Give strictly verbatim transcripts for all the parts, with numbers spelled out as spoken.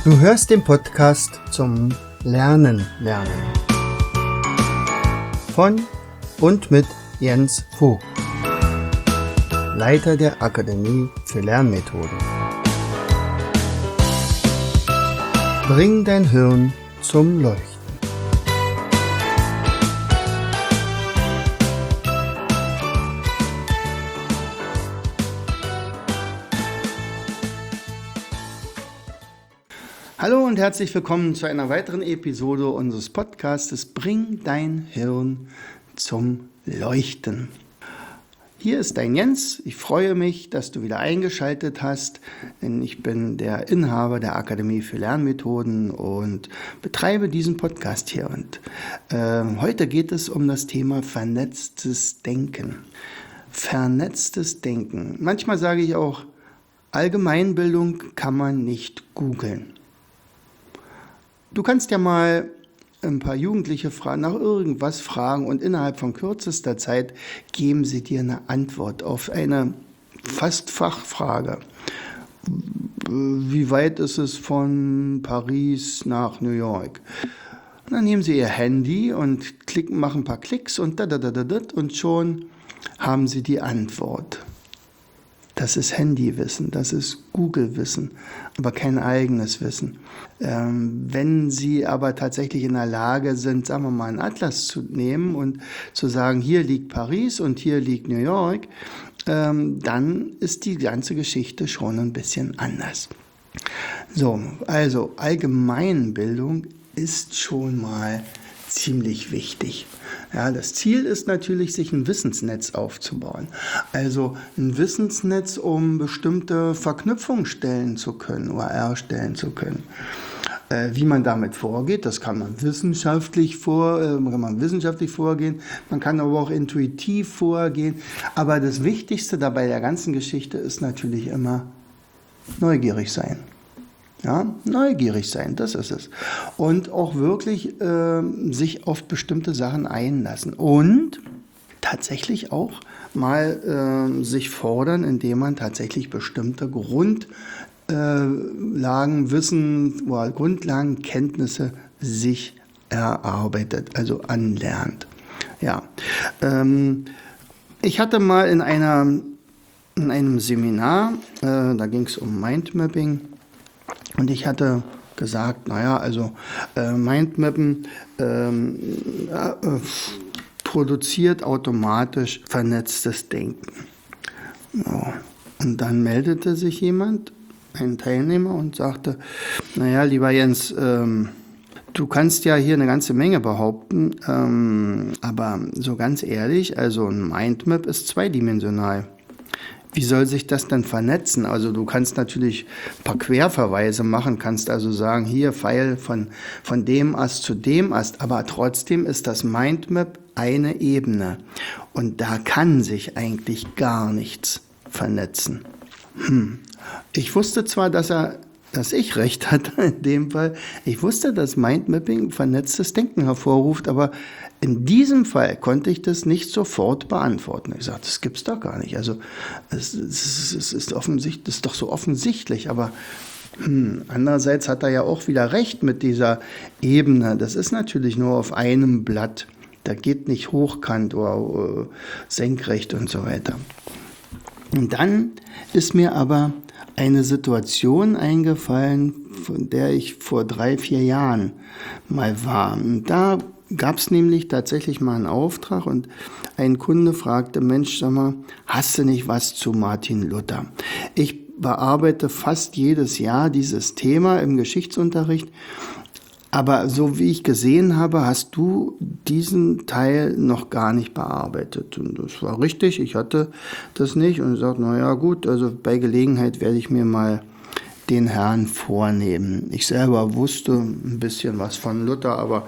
Du hörst den Podcast zum Lernen lernen von und mit Jens Vogt, Leiter der Akademie für Lernmethoden. Bring dein Hirn zum Leuchten. Hallo und herzlich willkommen zu einer weiteren Episode unseres Podcastes Bring dein Hirn zum Leuchten. Hier ist dein Jens. Ich freue mich, dass du wieder eingeschaltet hast, denn ich bin der Inhaber der Akademie für Lernmethoden und betreibe diesen Podcast hier. Und äh, heute geht es um das Thema vernetztes Denken. Vernetztes Denken. Manchmal sage ich auch, Allgemeinbildung kann man nicht googeln. Du kannst ja mal ein paar Jugendliche fragen, nach irgendwas fragen und innerhalb von kürzester Zeit geben sie dir eine Antwort auf eine fast Fachfrage. Wie weit ist es von Paris nach New York? Und dann nehmen sie ihr Handy und klicken, machen ein paar Klicks und da, da, da, da, da, und schon haben sie die Antwort. Das ist Handywissen, das ist Google-Wissen, aber kein eigenes Wissen. Ähm, wenn Sie aber tatsächlich in der Lage sind, sagen wir mal, einen Atlas zu nehmen und zu sagen, hier liegt Paris und hier liegt New York, ähm, dann ist die ganze Geschichte schon ein bisschen anders. So, also Allgemeinbildung ist schon mal ziemlich wichtig. Ja, das Ziel ist natürlich, sich ein Wissensnetz aufzubauen. Also ein Wissensnetz, um bestimmte Verknüpfungen stellen zu können oder erstellen zu können. Äh, wie man damit vorgeht, das kann man wissenschaftlich vor, äh, kann man wissenschaftlich vorgehen, man kann aber auch intuitiv vorgehen. Aber das Wichtigste dabei der ganzen Geschichte ist natürlich immer neugierig sein. Ja, neugierig sein, das ist es. Und auch wirklich äh, sich auf bestimmte Sachen einlassen. Und tatsächlich auch mal äh, sich fordern, indem man tatsächlich bestimmte Grundlagen, äh, Wissen oder Grundlagenkenntnisse sich erarbeitet, also anlernt. Ja, ähm, ich hatte mal in, einer, in einem Seminar, äh, da ging es um Mindmapping, und ich hatte gesagt, naja, also äh, Mindmappen ähm, äh, produziert automatisch vernetztes Denken. So. Und dann meldete sich jemand, ein Teilnehmer, und sagte, naja, lieber Jens, ähm, du kannst ja hier eine ganze Menge behaupten, ähm, aber so ganz ehrlich, also ein Mindmap ist zweidimensional. Wie soll sich das denn vernetzen? Also du kannst natürlich ein paar Querverweise machen, kannst also sagen, hier Pfeil von, von dem Ast zu dem Ast, aber trotzdem ist das Mindmap eine Ebene und da kann sich eigentlich gar nichts vernetzen. Hm. Ich wusste zwar, dass er, dass ich recht hatte in dem Fall, ich wusste, dass Mindmapping vernetztes Denken hervorruft, aber in diesem Fall konnte ich das nicht sofort beantworten. Ich sagte, das gibt's doch gar nicht. Also es, es, es ist offensichtlich, das ist doch so offensichtlich. Aber hm, andererseits hat er ja auch wieder recht mit dieser Ebene. Das ist natürlich nur auf einem Blatt. Da geht nicht hochkant oder äh, senkrecht und so weiter. Und dann ist mir aber eine Situation eingefallen, von der ich vor drei, vier Jahren mal war. Und da gab es nämlich tatsächlich mal einen Auftrag und ein Kunde fragte, Mensch, sag mal, hast du nicht was zu Martin Luther? Ich bearbeite fast jedes Jahr dieses Thema im Geschichtsunterricht, aber so wie ich gesehen habe, hast du diesen Teil noch gar nicht bearbeitet. Und das war richtig, ich hatte das nicht und sagte, naja gut, also bei Gelegenheit werde ich mir mal den Herrn vornehmen. Ich selber wusste ein bisschen was von Luther, aber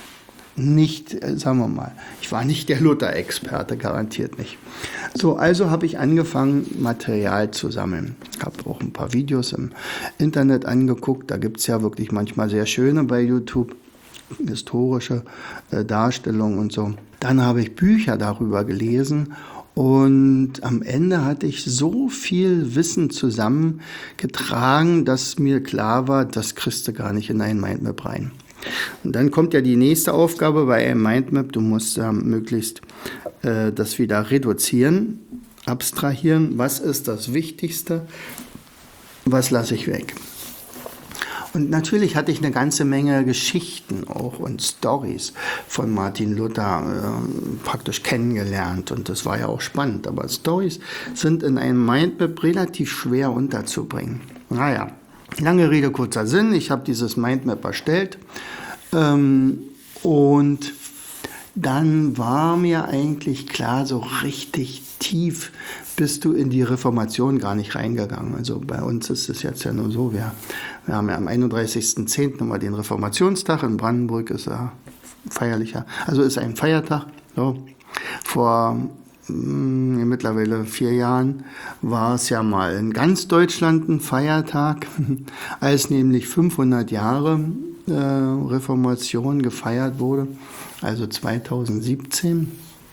nicht, sagen wir mal, ich war nicht der Luther-Experte, garantiert nicht. So, also habe ich angefangen, Material zu sammeln. Ich habe auch ein paar Videos im Internet angeguckt, da gibt es ja wirklich manchmal sehr schöne bei YouTube, historische äh, Darstellungen und so. Dann habe ich Bücher darüber gelesen Und am Ende hatte ich so viel Wissen zusammengetragen, dass mir klar war, das kriegst du gar nicht in ein Mindmap rein. Und dann kommt ja die nächste Aufgabe bei einem Mindmap. Du musst ja möglichst äh, das wieder reduzieren, abstrahieren. Was ist das Wichtigste? Was lasse ich weg? Und natürlich hatte ich eine ganze Menge Geschichten auch und Storys von Martin Luther äh, praktisch kennengelernt. Und das war ja auch spannend. Aber Storys sind in einem Mindmap relativ schwer unterzubringen. Naja, lange Rede, kurzer Sinn. Ich habe dieses Mindmap erstellt. Ähm, und dann war mir eigentlich klar, so richtig tief bist du in die Reformation gar nicht reingegangen. Also bei uns ist es jetzt ja nur so, wir, wir haben ja am einunddreißigsten zehnten immer den Reformationstag, in Brandenburg ist er feierlicher, also ist ein Feiertag. So. Vor mh, mittlerweile vier Jahren war es ja mal in ganz Deutschland ein Feiertag, als nämlich fünfhundert Jahre äh, Reformation gefeiert wurde, also zweitausendsiebzehn.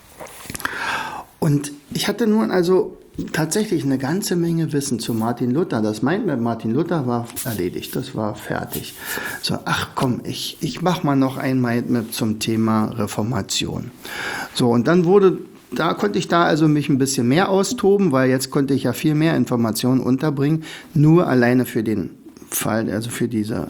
Und ich hatte nun also tatsächlich eine ganze Menge Wissen zu Martin Luther. Das Mindmap Martin Luther war erledigt, das war fertig. So, ach komm, ich, ich mache mal noch ein Mindmap zum Thema Reformation. So, und dann wurde, da konnte ich da also mich ein bisschen mehr austoben, weil jetzt konnte ich ja viel mehr Informationen unterbringen, nur alleine für den Fall, also für diese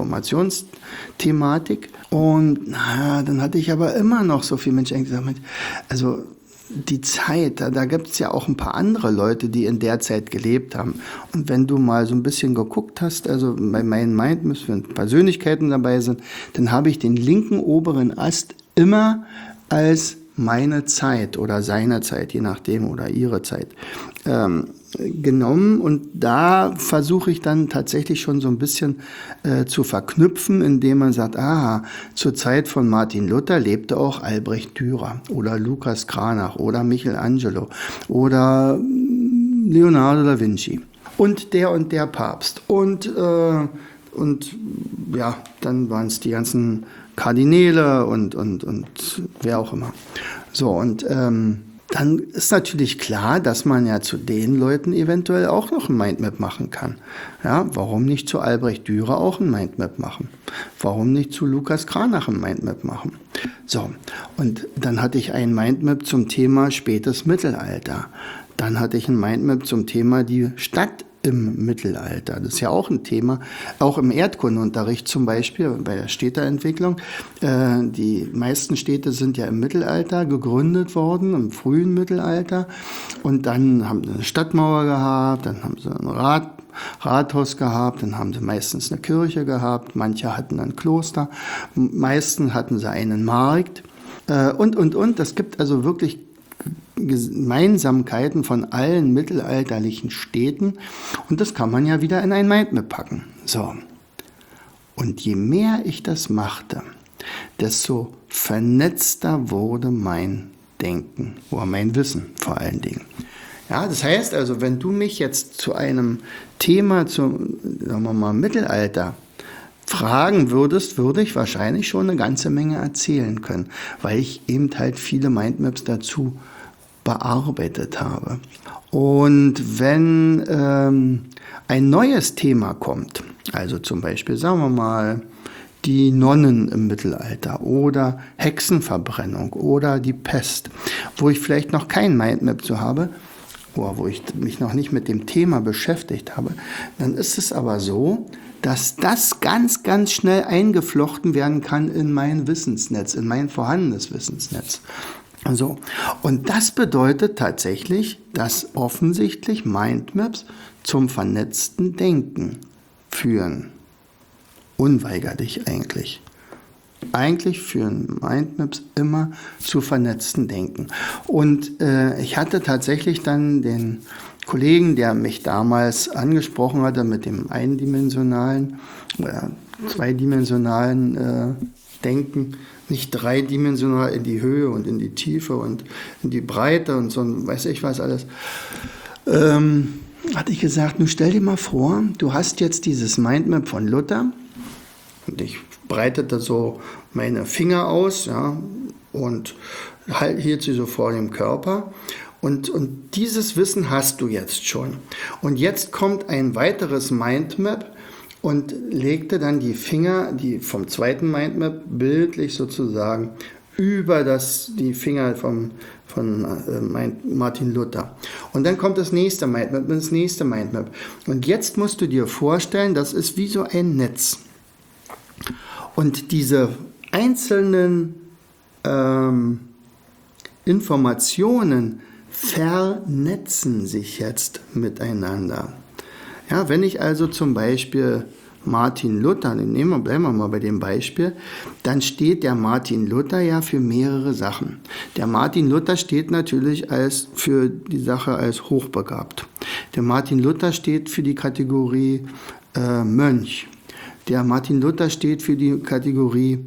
Reformationsthematik. Und na, dann hatte ich aber immer noch so viel Menschen gesagt, also die Zeit, da, da gibt es ja auch ein paar andere Leute, die in der Zeit gelebt haben. Und wenn du mal so ein bisschen geguckt hast, also bei meinen Mindmaps, wenn Persönlichkeiten dabei sind, dann habe ich den linken oberen Ast immer als meine Zeit oder seine Zeit, je nachdem, oder ihre Zeit, ähm, genommen. Und da versuche ich dann tatsächlich schon so ein bisschen äh, zu verknüpfen, indem man sagt, aha, zur Zeit von Martin Luther lebte auch Albrecht Dürer oder Lucas Cranach oder Michelangelo oder Leonardo da Vinci und der und der Papst. Und, äh, und ja, dann waren es die ganzen Kardinäle und, und, und wer auch immer. So, und ähm, dann ist natürlich klar, dass man ja zu den Leuten eventuell auch noch ein Mindmap machen kann. Ja, warum nicht zu Albrecht Dürer auch ein Mindmap machen? Warum nicht zu Lucas Cranach ein Mindmap machen? So, und dann hatte ich ein Mindmap zum Thema spätes Mittelalter. Dann hatte ich ein Mindmap zum Thema die Stadt im Mittelalter. Das ist ja auch ein Thema, auch im Erdkundeunterricht zum Beispiel, bei der Städteentwicklung. Äh, die meisten Städte sind ja im Mittelalter gegründet worden, im frühen Mittelalter. Und dann haben sie eine Stadtmauer gehabt, dann haben sie ein Rat, Rathaus gehabt, dann haben sie meistens eine Kirche gehabt, manche hatten ein Kloster, meistens hatten sie einen Markt äh, und, und, und. Das gibt also wirklich Gemeinsamkeiten von allen mittelalterlichen Städten und das kann man ja wieder in ein Mindmap packen. So. Und je mehr ich das machte, desto vernetzter wurde mein Denken oder mein Wissen vor allen Dingen. Ja, das heißt also, wenn du mich jetzt zu einem Thema zum, sagen wir mal, Mittelalter fragen würdest, würde ich wahrscheinlich schon eine ganze Menge erzählen können, weil ich eben halt viele Mindmaps dazu bearbeitet habe. Und wenn ähm, ein neues Thema kommt, also zum Beispiel, sagen wir mal, die Nonnen im Mittelalter oder Hexenverbrennung oder die Pest, wo ich vielleicht noch kein Mindmap zu habe, oder wo ich mich noch nicht mit dem Thema beschäftigt habe, dann ist es aber so, dass das ganz, ganz schnell eingeflochten werden kann in mein Wissensnetz, in mein vorhandenes Wissensnetz. So. Und das bedeutet tatsächlich, dass offensichtlich Mindmaps zum vernetzten Denken führen. Unweigerlich eigentlich. Eigentlich führen Mindmaps immer zu vernetzten Denken. Und äh, ich hatte tatsächlich dann den Kollegen, der mich damals angesprochen hatte mit dem eindimensionalen oder zweidimensionalen äh, Denken, nicht dreidimensional in die Höhe und in die Tiefe und in die Breite und so, weiß ich was alles, ähm, hatte ich gesagt, nun stell dir mal vor, du hast jetzt dieses Mindmap von Luther und ich breitete so meine Finger aus, ja, und hielt sie so vor dem Körper Und, und dieses Wissen hast du jetzt schon. Und jetzt kommt ein weiteres Mindmap und legte dann die Finger, die vom zweiten Mindmap, bildlich sozusagen über das, die Finger vom, von äh, Martin Luther. Und dann kommt das nächste Mindmap, das nächste Mindmap. Und jetzt musst du dir vorstellen, das ist wie so ein Netz. Und diese einzelnen ähm, Informationen vernetzen sich jetzt miteinander. Ja, wenn ich also zum Beispiel Martin Luther, nehmen wir, bleiben wir mal bei dem Beispiel, dann steht der Martin Luther ja für mehrere Sachen. Der Martin Luther steht natürlich als, für die Sache als hochbegabt. Der Martin Luther steht für die Kategorie äh, Mönch. Der Martin Luther steht für die Kategorie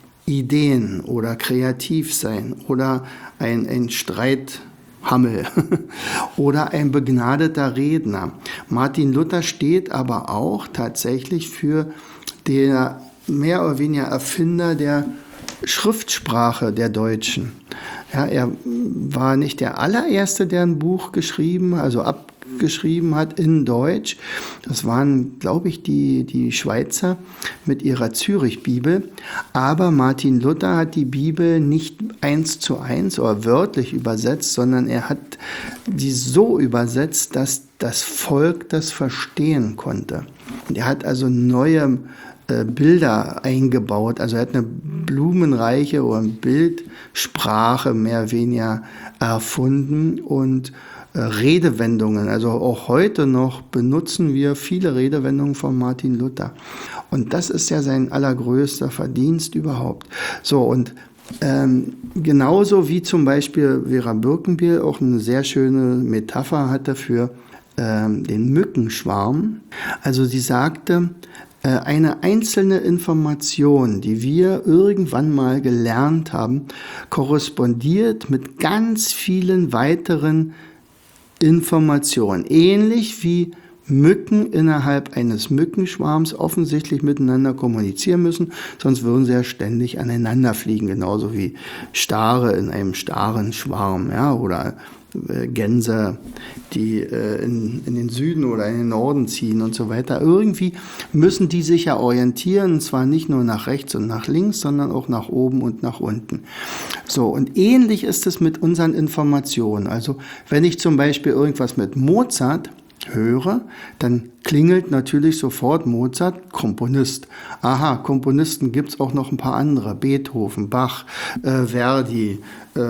Ideen oder kreativ sein oder ein, ein Streithammel oder ein begnadeter Redner. Martin Luther steht aber auch tatsächlich für den mehr oder weniger Erfinder der Schriftsprache der Deutschen. Ja, er war nicht der allererste, der ein Buch geschrieben, also abgeschrieben hat in Deutsch. Das waren, glaube ich, die, die Schweizer mit ihrer Zürich-Bibel. Aber Martin Luther hat die Bibel nicht eins zu eins oder wörtlich übersetzt, sondern er hat die so übersetzt, dass das Volk das verstehen konnte. Und er hat also neue Bilder eingebaut, also er hat eine blumenreiche oder Bildsprache mehr oder weniger erfunden und äh, Redewendungen, also auch heute noch benutzen wir viele Redewendungen von Martin Luther und das ist ja sein allergrößter Verdienst überhaupt. So und ähm, genauso wie zum Beispiel Vera Birkenbiel auch eine sehr schöne Metapher hatte für ähm, den Mückenschwarm, also sie sagte, eine einzelne Information, die wir irgendwann mal gelernt haben, korrespondiert mit ganz vielen weiteren Informationen. Ähnlich wie Mücken innerhalb eines Mückenschwarms offensichtlich miteinander kommunizieren müssen, sonst würden sie ja ständig aneinander fliegen, genauso wie Stare in einem starren Schwarm, ja, oder Gänse, die äh, in, in den Süden oder in den Norden ziehen und so weiter. Irgendwie müssen die sich ja orientieren, und zwar nicht nur nach rechts und nach links, sondern auch nach oben und nach unten. So, und ähnlich ist es mit unseren Informationen. Also, wenn ich zum Beispiel irgendwas mit Mozart höre, dann klingelt natürlich sofort Mozart, Komponist. Aha, Komponisten gibt's auch noch ein paar andere, Beethoven, Bach, äh, Verdi, äh,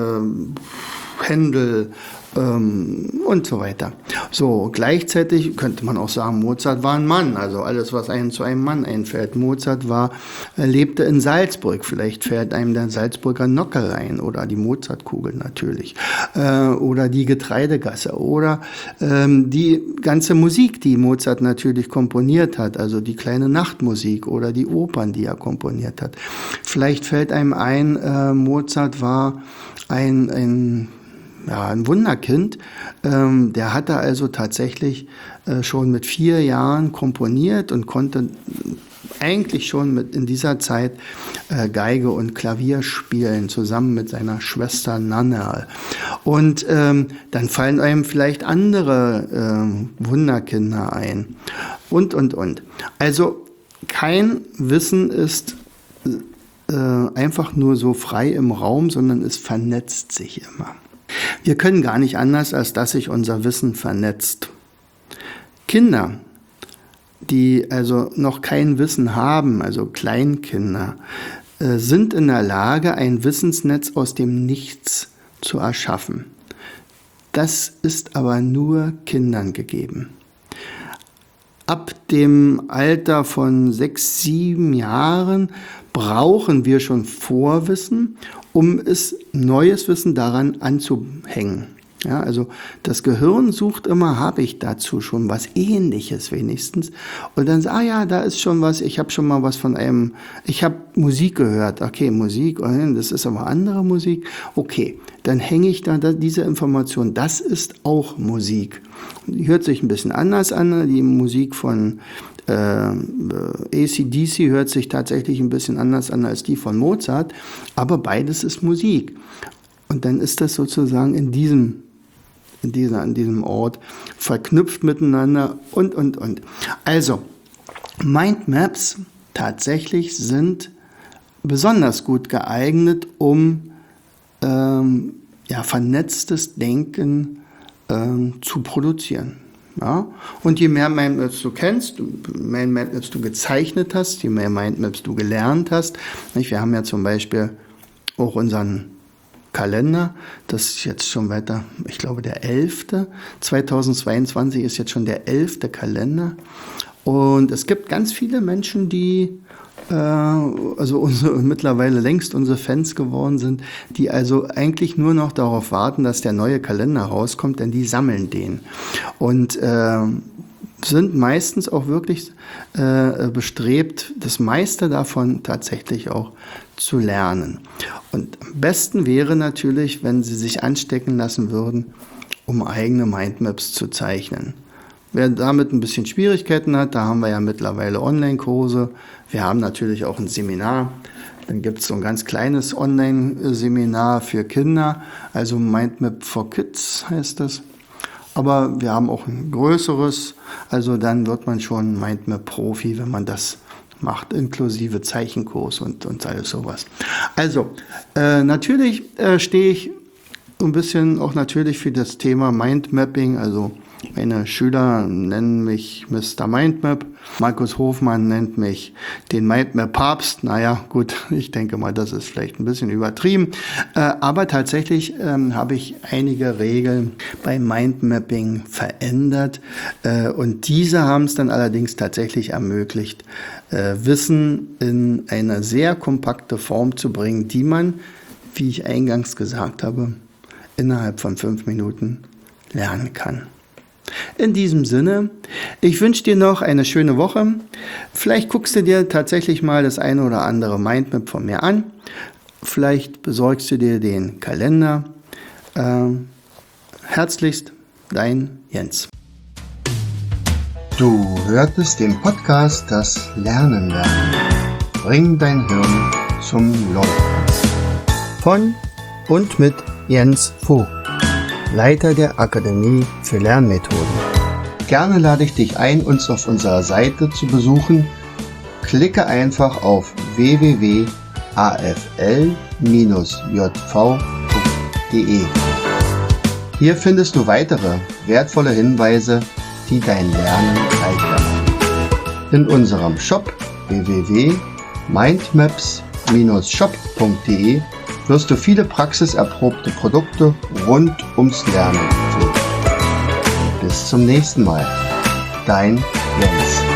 Händel ähm, und so weiter. So, gleichzeitig könnte man auch sagen, Mozart war ein Mann, also alles, was einem zu einem Mann einfällt. Mozart war, äh, lebte in Salzburg, vielleicht fällt einem der Salzburger Nockel ein oder die Mozartkugel natürlich äh, oder die Getreidegasse oder ähm, die ganze Musik, die Mozart natürlich komponiert hat, also die kleine Nachtmusik oder die Opern, die er komponiert hat. Vielleicht fällt einem ein, äh, Mozart war ein, ein Ja, ein Wunderkind. Ähm, der hatte also tatsächlich äh, schon mit vier Jahren komponiert und konnte eigentlich schon mit in dieser Zeit äh, Geige und Klavier spielen, zusammen mit seiner Schwester Nannerl. Und ähm, dann fallen einem vielleicht andere äh, Wunderkinder ein. Und, und, und. Also kein Wissen ist äh, einfach nur so frei im Raum, sondern es vernetzt sich immer. Wir können gar nicht anders, als dass sich unser Wissen vernetzt. Kinder, die also noch kein Wissen haben, also Kleinkinder, äh, sind in der Lage, ein Wissensnetz aus dem Nichts zu erschaffen. Das ist aber nur Kindern gegeben. Ab dem Alter von sechs, sieben Jahren brauchen wir schon Vorwissen, um es neues Wissen daran anzuhängen. Ja, also das Gehirn sucht immer, habe ich dazu schon was Ähnliches wenigstens? Und dann sagt, ah ja, da ist schon was, ich habe schon mal was von einem, ich habe Musik gehört. Okay, Musik, das ist aber andere Musik. Okay, dann hänge ich da diese Information, das ist auch Musik. Die hört sich ein bisschen anders an, die Musik von äh, A C D C hört sich tatsächlich ein bisschen anders an als die von Mozart, aber beides ist Musik. Und dann ist das sozusagen in diesem in dieser, an diesem Ort, verknüpft miteinander und, und, und. Also, Mindmaps tatsächlich sind besonders gut geeignet, um ähm, ja, vernetztes Denken ähm, zu produzieren. Ja? Und je mehr Mindmaps du kennst, je mehr Mindmaps du gezeichnet hast, je mehr Mindmaps du gelernt hast. Nicht? Wir haben ja zum Beispiel auch unseren Kalender, das ist jetzt schon weiter, ich glaube der elfte. zweitausendzweiundzwanzig ist jetzt schon der elfte Kalender. Und es gibt ganz viele Menschen, die äh, also unsere, mittlerweile längst unsere Fans geworden sind, die also eigentlich nur noch darauf warten, dass der neue Kalender rauskommt, denn die sammeln den. Und äh, sind meistens auch wirklich äh, bestrebt, das meiste davon tatsächlich auch zu lernen. Und am besten wäre natürlich, wenn sie sich anstecken lassen würden, um eigene Mindmaps zu zeichnen. Wer damit ein bisschen Schwierigkeiten hat, da haben wir ja mittlerweile Online-Kurse. Wir haben natürlich auch ein Seminar. Dann gibt es so ein ganz kleines Online-Seminar für Kinder, also Mindmap for Kids heißt das. Aber wir haben auch ein größeres, also dann wird man schon Mindmap-Profi, wenn man das macht, inklusive Zeichenkurs und, und alles sowas. Also, äh, natürlich äh, stehe ich ein bisschen auch natürlich für das Thema Mindmapping, also meine Schüler nennen mich Mister Mindmap. Markus Hofmann nennt mich den Mindmap-Papst. Naja, gut, ich denke mal, das ist vielleicht ein bisschen übertrieben. Äh, aber tatsächlich ähm, habe ich einige Regeln beim Mindmapping verändert. Äh, und diese haben es dann allerdings tatsächlich ermöglicht, äh, Wissen in eine sehr kompakte Form zu bringen, die man, wie ich eingangs gesagt habe, innerhalb von fünf Minuten lernen kann. In diesem Sinne, ich wünsche dir noch eine schöne Woche. Vielleicht guckst du dir tatsächlich mal das eine oder andere Mindmap von mir an. Vielleicht besorgst du dir den Kalender. Äh, herzlichst, dein Jens. Du hörtest den Podcast Das Lernen lernen. Bring dein Hirn zum Laufen. Von und mit Jens Vogt, Leiter der Akademie für Lernmethoden. Gerne lade ich dich ein, uns auf unserer Seite zu besuchen. Klicke einfach auf w w w punkt a f l j v punkt d e. Hier findest du weitere wertvolle Hinweise, die dein Lernen leichter machen. In unserem Shop w w w punkt mindmaps shop punkt d e wirst du viele praxiserprobte Produkte rund ums Lernen finden. Bis zum nächsten Mal. Dein Jens.